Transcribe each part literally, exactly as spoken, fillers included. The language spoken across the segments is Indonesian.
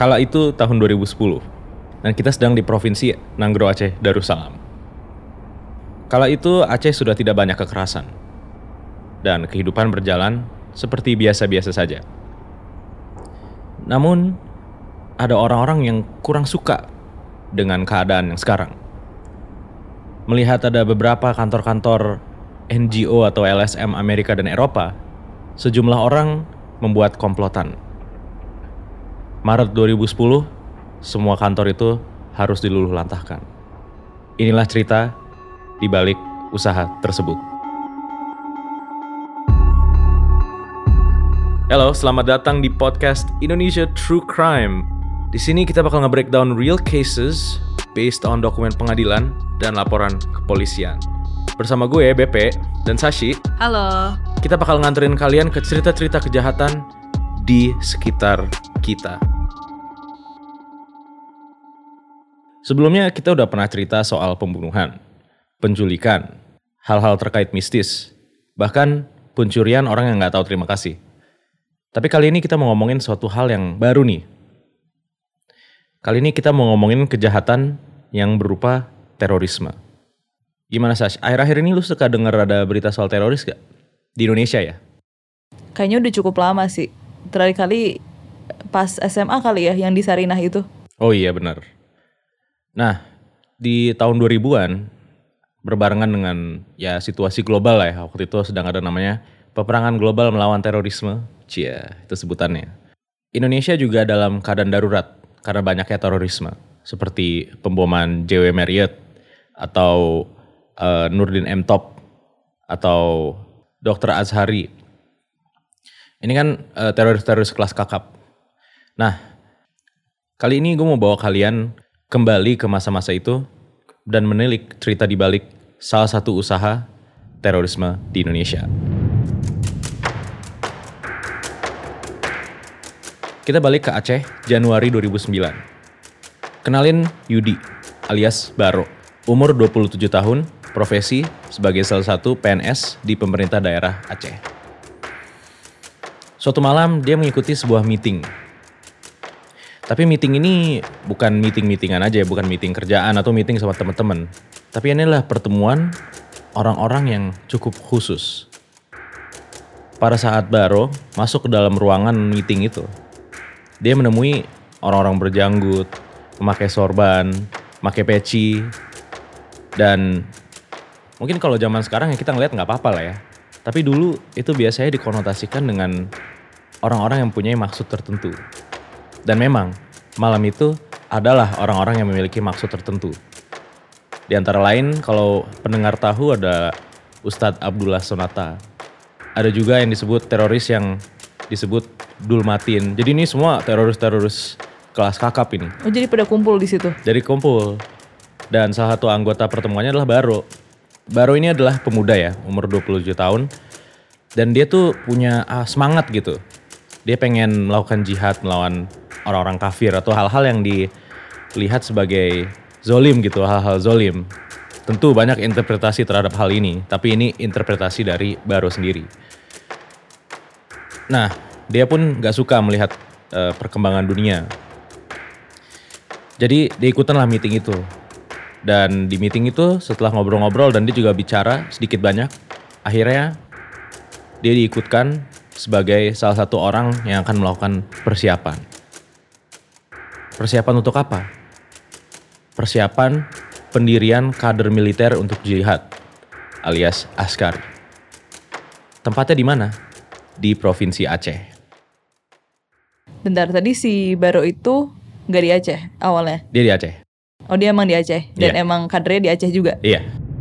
Kala itu tahun dua ribu sepuluh, dan kita sedang di Provinsi Nanggro Aceh Darussalam. Kala itu Aceh sudah tidak banyak kekerasan, dan kehidupan berjalan seperti biasa-biasa saja. Namun, ada orang-orang yang kurang suka dengan keadaan yang sekarang. Melihat ada beberapa kantor-kantor N G O atau L S M Amerika dan Eropa, sejumlah orang membuat komplotan. Maret dua ribu sepuluh, semua kantor itu harus diluluhlantahkan. Inilah cerita di balik usaha tersebut. Halo, selamat datang di podcast Indonesia True Crime. Di sini kita bakal nge-breakdown real cases based on dokumen pengadilan dan laporan kepolisian. Bersama gue, B P, dan Sashi. Halo. Kita bakal nganterin kalian ke cerita-cerita kejahatan di sekitar kita. Sebelumnya kita udah pernah cerita soal pembunuhan, penculikan, hal-hal terkait mistis, bahkan pencurian orang yang gak tahu terima kasih. Tapi kali ini kita mau ngomongin suatu hal yang baru nih. Kali ini kita mau ngomongin kejahatan yang berupa terorisme. Gimana Sash? Akhir-akhir ini lu suka denger ada berita soal teroris gak? Di Indonesia ya? Kayaknya udah cukup lama sih. Terakhir kali pas S M A kali ya yang di Sarinah itu. Oh iya benar. Nah, di tahun dua ribuan berbarengan dengan ya situasi global lah ya. Waktu itu sedang ada namanya peperangan global melawan terorisme. Cia, itu sebutannya. Indonesia juga dalam keadaan darurat karena banyaknya terorisme. Seperti pemboman J W Marriott atau uh, Nurdin M. Top atau Dokter Azhari. Ini kan uh, teroris-teroris kelas kakap. Nah, kali ini gue mau bawa kalian kembali ke masa-masa itu dan menilik cerita di balik salah satu usaha terorisme di Indonesia. Kita balik ke Aceh Januari dua ribu sembilan. Kenalin Yudi alias Baro, umur dua puluh tujuh tahun, profesi sebagai salah satu P N S di pemerintah daerah Aceh. Suatu malam dia mengikuti sebuah meeting. Tapi meeting ini bukan meeting-meetingan aja, bukan meeting kerjaan atau meeting sama teman-teman. Tapi ini adalah pertemuan orang-orang yang cukup khusus. Pada saat Baro masuk ke dalam ruangan meeting itu, dia menemui orang-orang berjanggut, memakai sorban, memakai peci, dan mungkin kalau zaman sekarang ya kita ngeliat nggak apa-apa lah ya. Tapi dulu itu biasanya dikonotasikan dengan orang-orang yang punya maksud tertentu. Dan memang malam itu adalah orang-orang yang memiliki maksud tertentu. Di antara lain kalau pendengar tahu ada Ustadz Abdullah Sonata. Ada juga yang disebut teroris yang disebut Dulmatin. Jadi ini semua teroris-teroris kelas kakap ini. Oh jadi pada kumpul di situ? Jadi kumpul. Dan salah satu anggota pertemuannya adalah Baro. Baro ini adalah pemuda ya, umur dua puluh tujuh tahun. Dan dia tuh punya ah, semangat gitu. Dia pengen melakukan jihad melawan orang-orang kafir atau hal-hal yang dilihat sebagai zolim gitu, hal-hal zolim. Tentu banyak interpretasi terhadap hal ini, tapi ini interpretasi dari Baro sendiri. Nah, dia pun gak suka melihat uh, perkembangan dunia. Jadi dia ikutanlah meeting itu. Dan di meeting itu setelah ngobrol-ngobrol dan dia juga bicara sedikit banyak, akhirnya dia diikutkan sebagai salah satu orang yang akan melakukan persiapan. Persiapan untuk apa? Persiapan pendirian kader militer untuk jihad alias askar. Tempatnya di mana? Di Provinsi Aceh. Bentar, tadi si Baro itu gak di Aceh awalnya? Dia di Aceh. Oh dia emang di Aceh? Dan yeah. emang kadernya di Aceh juga? Iya.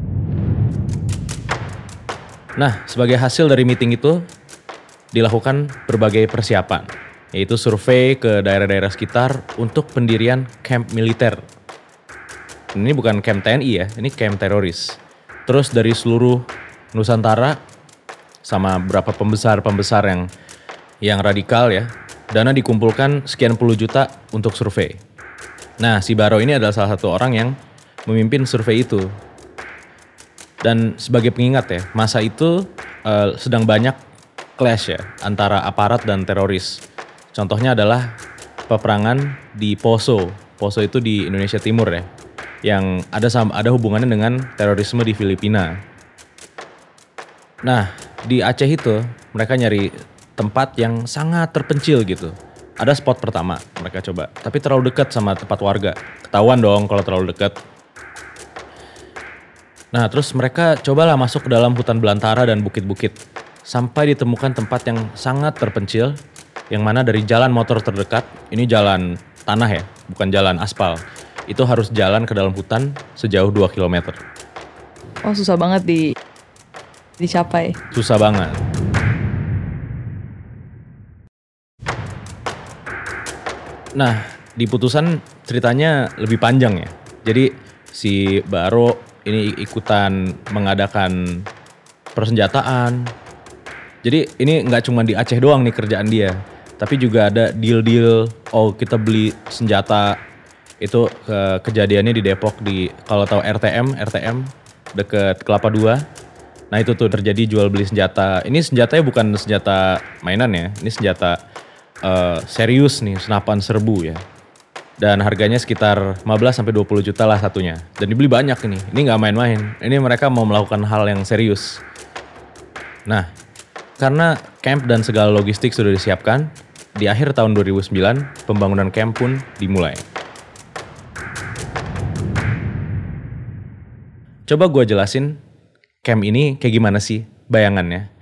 Nah, sebagai hasil dari meeting itu dilakukan berbagai persiapan, yaitu survei ke daerah-daerah sekitar untuk pendirian camp militer. Ini bukan camp T N I ya, ini camp teroris. Terus dari seluruh Nusantara sama beberapa pembesar-pembesar yang yang radikal ya, dana dikumpulkan sekian puluh juta untuk survei. Nah, si Baro ini adalah salah satu orang yang memimpin survei itu. Dan sebagai pengingat ya, masa itu uh, sedang banyak clash ya antara aparat dan teroris. Contohnya adalah peperangan di Poso. Poso itu di Indonesia Timur ya, yang ada sama, ada hubungannya dengan terorisme di Filipina. Nah, di Aceh itu mereka nyari tempat yang sangat terpencil gitu. Ada spot pertama mereka coba, tapi terlalu dekat sama tempat warga. Ketahuan dong kalau terlalu dekat. Nah, terus mereka cobalah masuk ke dalam hutan belantara dan bukit-bukit. Sampai ditemukan tempat yang sangat terpencil, yang mana dari jalan motor terdekat, ini jalan tanah ya, bukan jalan aspal. Itu harus jalan ke dalam hutan sejauh dua kilometer. Oh, susah banget di dicapai. Susah banget. Nah, di putusan ceritanya lebih panjang ya. Jadi si Baro ini ikutan mengadakan persenjataan. Jadi ini nggak cuma di Aceh doang nih kerjaan dia, tapi juga ada deal-deal. Oh, kita beli senjata. Itu ke, kejadiannya di Depok, di kalau tahu R T M, R T M deket Kelapa dua. Nah itu tuh terjadi jual beli senjata. Ini senjatanya bukan senjata mainan ya, ini senjata Uh, serius nih, senapan serbu ya. Dan harganya sekitar lima belas sampai dua puluh juta lah satunya. Dan dibeli banyak ini. Ini gak main-main. Ini mereka mau melakukan hal yang serius. Nah, karena camp dan segala logistik sudah disiapkan, di akhir tahun dua ribu sembilan pembangunan camp pun dimulai. Coba gue jelasin camp ini kayak gimana sih bayangannya.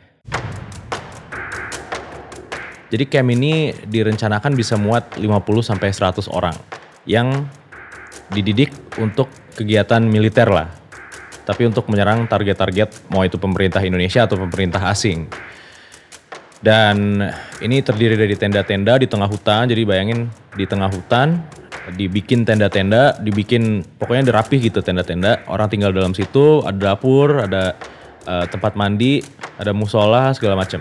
Jadi camp ini direncanakan bisa muat lima puluh sampai seratus orang yang dididik untuk kegiatan militer lah. Tapi untuk menyerang target-target mau itu pemerintah Indonesia atau pemerintah asing. Dan ini terdiri dari tenda-tenda di tengah hutan. Jadi bayangin di tengah hutan dibikin tenda-tenda, dibikin pokoknya dirapih gitu tenda-tenda. Orang tinggal dalam situ, ada dapur, ada uh, tempat mandi, ada musola segala macam.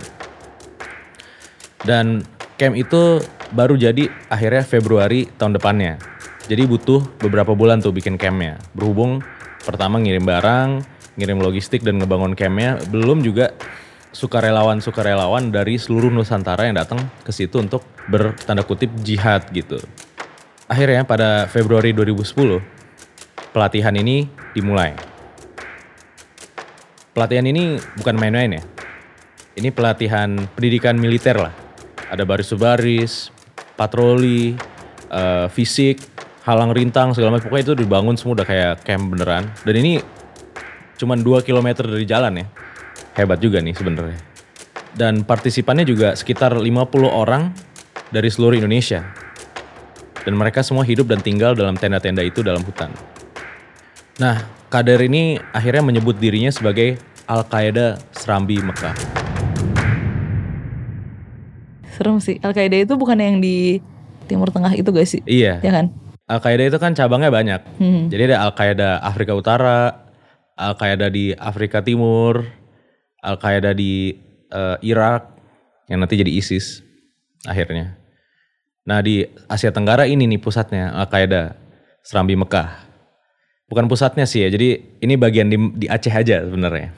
Dan camp itu baru jadi akhirnya Februari tahun depannya. Jadi butuh beberapa bulan tuh bikin campnya. Berhubung pertama ngirim barang, ngirim logistik dan ngebangun campnya. Belum juga sukarelawan-sukarelawan dari seluruh Nusantara yang datang ke situ untuk bertanda kutip jihad gitu. Akhirnya pada Februari dua ribu sepuluh pelatihan ini dimulai. Pelatihan ini bukan main-main ya. Ini pelatihan pendidikan militer lah. Ada baris-baris, patroli, uh, fisik, halang rintang segala macam. Pokoknya itu dibangun semua udah kayak camp beneran. Dan ini cuma dua kilometer dari jalan ya. Hebat juga nih sebenarnya. Dan partisipannya juga sekitar lima puluh orang dari seluruh Indonesia. Dan mereka semua hidup dan tinggal dalam tenda-tenda itu dalam hutan. Nah, kader ini akhirnya menyebut dirinya sebagai Al-Qaeda Serambi Mekah. Serem sih. Al-Qaeda itu bukan yang di Timur Tengah itu gak sih? Iya. Ya kan? Al-Qaeda itu kan cabangnya banyak. Hmm. Jadi ada Al-Qaeda Afrika Utara, Al-Qaeda di Afrika Timur, Al-Qaeda di uh, Irak, yang nanti jadi ISIS akhirnya. Nah di Asia Tenggara ini nih pusatnya Al-Qaeda Serambi Mekah. Bukan pusatnya sih ya, jadi ini bagian di, di Aceh aja sebenarnya.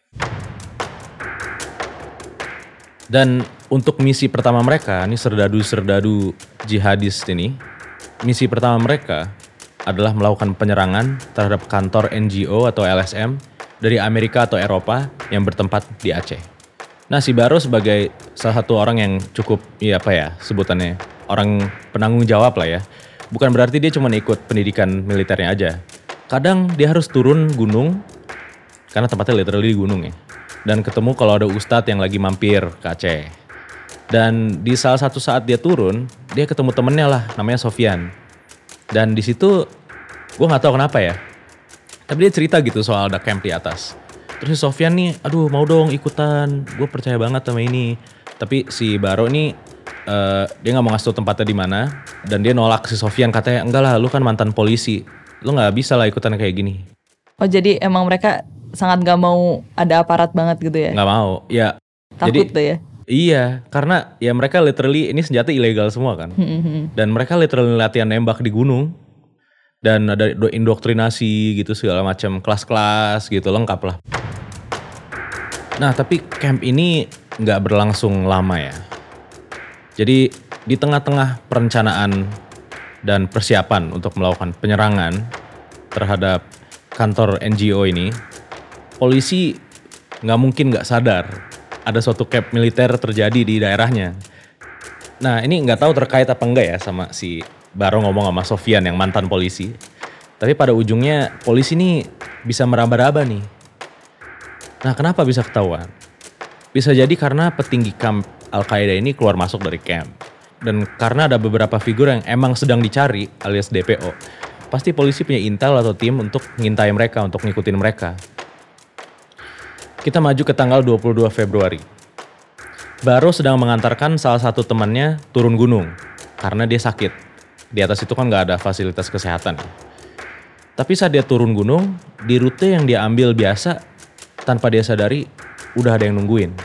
Dan untuk misi pertama mereka, ini serdadu-serdadu jihadis ini, misi pertama mereka adalah melakukan penyerangan terhadap kantor N G O atau L S M dari Amerika atau Eropa yang bertempat di Aceh. Nah si Baro sebagai salah satu orang yang cukup, ya apa ya sebutannya, orang penanggung jawab lah ya. Bukan berarti dia cuma ikut pendidikan militernya aja. Kadang dia harus turun gunung, karena tempatnya literally di gunung ya. Dan ketemu kalau ada ustadz yang lagi mampir ke Aceh. Dan di salah satu saat dia turun, dia ketemu temennya lah, namanya Sofyan. Dan di situ, gue nggak tahu kenapa ya. Tapi dia cerita gitu soal ada camp di atas. Terus si Sofyan nih, aduh mau dong ikutan, gue percaya banget sama ini. Tapi si Baro nih, uh, dia nggak mau ngasih tau tempatnya di mana. Dan dia nolak si Sofyan, katanya enggak lah, lu kan mantan polisi, lu nggak bisa lah ikutan kayak gini. Oh jadi emang mereka sangat gak mau ada aparat banget gitu ya? Gak mau, ya. Takut jadi, tuh ya? Iya, karena ya mereka literally ini senjata ilegal semua kan. Dan mereka literally latihan nembak di gunung. Dan ada indoktrinasi gitu segala macam, kelas-kelas gitu lengkap lah. Nah tapi camp ini gak berlangsung lama ya. Jadi di tengah-tengah perencanaan dan persiapan untuk melakukan penyerangan terhadap kantor N G O ini, polisi nggak mungkin nggak sadar ada suatu camp militer terjadi di daerahnya. Nah ini nggak tahu terkait apa enggak ya sama si Baro ngomong sama Sofian yang mantan polisi. Tapi pada ujungnya polisi ini bisa meraba-raba nih. Nah kenapa bisa ketahuan? Bisa jadi karena petinggi camp Al-Qaeda ini keluar masuk dari camp. Dan karena ada beberapa figur yang emang sedang dicari alias D P O. Pasti polisi punya intel atau tim untuk ngintai mereka, untuk ngikutin mereka. Kita maju ke tanggal dua puluh dua Februari. Baro sedang mengantarkan salah satu temannya turun gunung karena dia sakit. Di atas itu kan gak ada fasilitas kesehatan. Tapi saat dia turun gunung, di rute yang dia ambil biasa, tanpa dia sadari udah ada yang nungguin.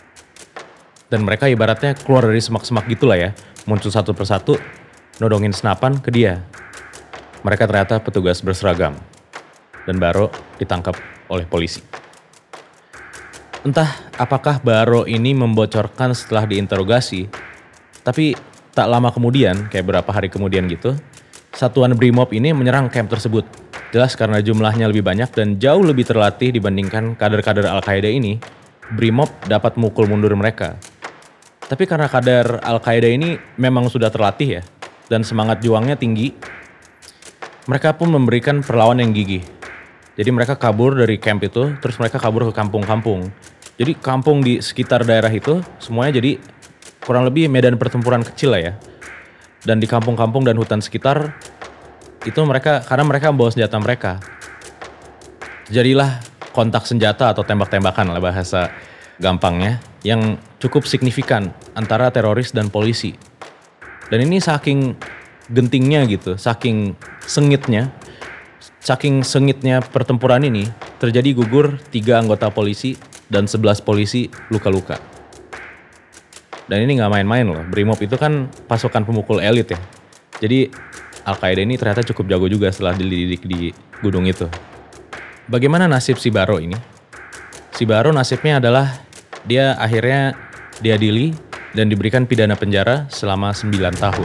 Dan mereka ibaratnya keluar dari semak-semak gitulah ya, muncul satu persatu, nodongin senapan ke dia. Mereka ternyata petugas berseragam. Dan Baro ditangkap oleh polisi. Entah apakah Baro ini membocorkan setelah diinterogasi, tapi tak lama kemudian, kayak berapa hari kemudian gitu, satuan Brimob ini menyerang camp tersebut. Jelas karena jumlahnya lebih banyak dan jauh lebih terlatih dibandingkan kader-kader Al-Qaeda ini, Brimob dapat mukul mundur mereka. Tapi karena kader Al-Qaeda ini memang sudah terlatih ya, dan semangat juangnya tinggi, mereka pun memberikan perlawanan yang gigih. Jadi mereka kabur dari camp itu, terus mereka kabur ke kampung-kampung. Jadi kampung di sekitar daerah itu semuanya jadi kurang lebih medan pertempuran kecil lah ya. Dan di kampung-kampung dan hutan sekitar itu mereka, karena mereka membawa senjata mereka, jadilah kontak senjata atau tembak-tembakan lah bahasa gampangnya, yang cukup signifikan antara teroris dan polisi. Dan ini saking gentingnya gitu, saking sengitnya, saking sengitnya pertempuran ini, terjadi gugur tiga anggota polisi dan sebelas polisi luka-luka. Dan ini gak main-main loh, Brimob itu kan pasukan pemukul elit ya. Jadi Al-Qaeda ini ternyata cukup jago juga setelah dididik di gunung itu. Bagaimana nasib si Baro ini? Si Baro nasibnya adalah dia akhirnya diadili dan diberikan pidana penjara selama sembilan tahun.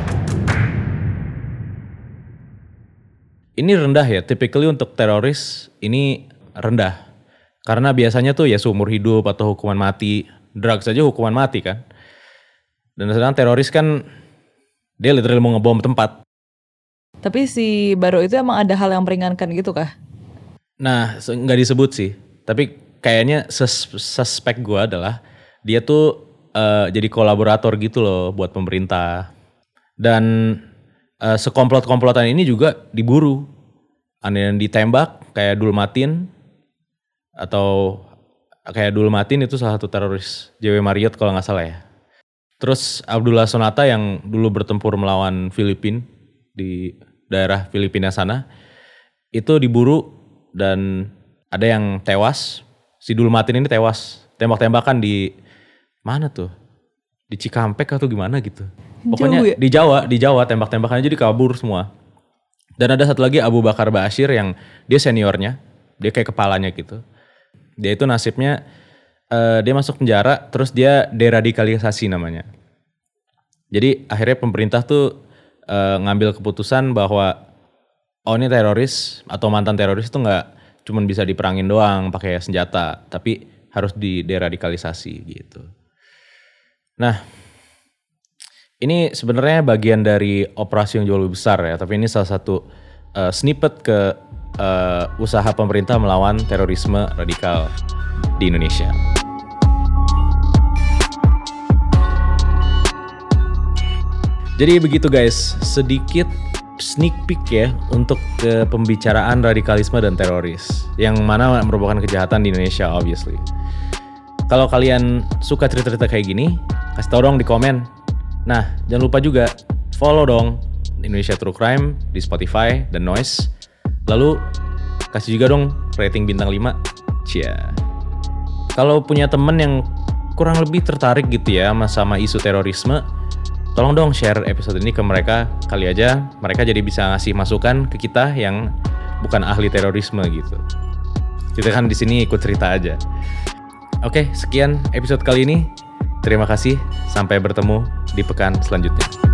Ini rendah ya, typically untuk teroris ini rendah. Karena biasanya tuh ya seumur hidup atau hukuman mati, drugs aja hukuman mati kan. Dan sedangkan teroris kan dia literally mau ngebom tempat. Tapi si Baro itu emang ada hal yang meringankan gitu kah? Nah, nggak disebut sih. Tapi kayaknya sus- suspek gue adalah dia tuh uh, jadi kolaborator gitu loh buat pemerintah. Dan uh, sekomplot-komplotan ini juga diburu. Ada yang ditembak kayak Dul Matin. Atau kayak Dul Matin itu salah satu teroris J W Marriott kalau nggak salah ya. Terus Abdullah Sonata yang dulu bertempur melawan Filipina di daerah Filipina sana, itu diburu dan ada yang tewas. Si Dul Matin ini tewas, tembak-tembakan di mana tuh? Di Cikampek atau gimana gitu. Pokoknya Jauh ya? di Jawa, di Jawa tembak-tembakannya jadi kabur semua. Dan ada satu lagi Abu Bakar Bashir yang dia seniornya, dia kayak kepalanya gitu. Dia itu nasibnya uh, dia masuk penjara, terus dia deradikalisasi namanya. Jadi akhirnya pemerintah tuh uh, ngambil keputusan bahwa oh ini teroris atau mantan teroris itu nggak cuman bisa diperangin doang pakai senjata, tapi harus di deradikalisasi gitu. Nah, ini sebenarnya bagian dari operasi yang jauh lebih besar ya, tapi ini salah satu uh, snippet ke uh, usaha pemerintah melawan terorisme radikal di Indonesia. Jadi begitu guys, sedikit sneak peek ya untuk ke pembicaraan radikalisme dan teroris, yang mana merupakan kejahatan di Indonesia obviously. Kalau kalian suka cerita-cerita kayak gini, kasih tau dong di komen. Nah, jangan lupa juga follow dong Indonesia True Crime di Spotify dan Noise. Lalu kasih juga dong rating bintang lima. Cia. Kalau punya temen yang kurang lebih tertarik gitu ya sama isu terorisme, tolong dong share episode ini ke mereka. Kali aja mereka jadi bisa ngasih masukan ke kita yang bukan ahli terorisme gitu. Kita kan di sini ikut cerita aja. Oke, sekian episode kali ini. Terima kasih. Sampai bertemu di pekan selanjutnya.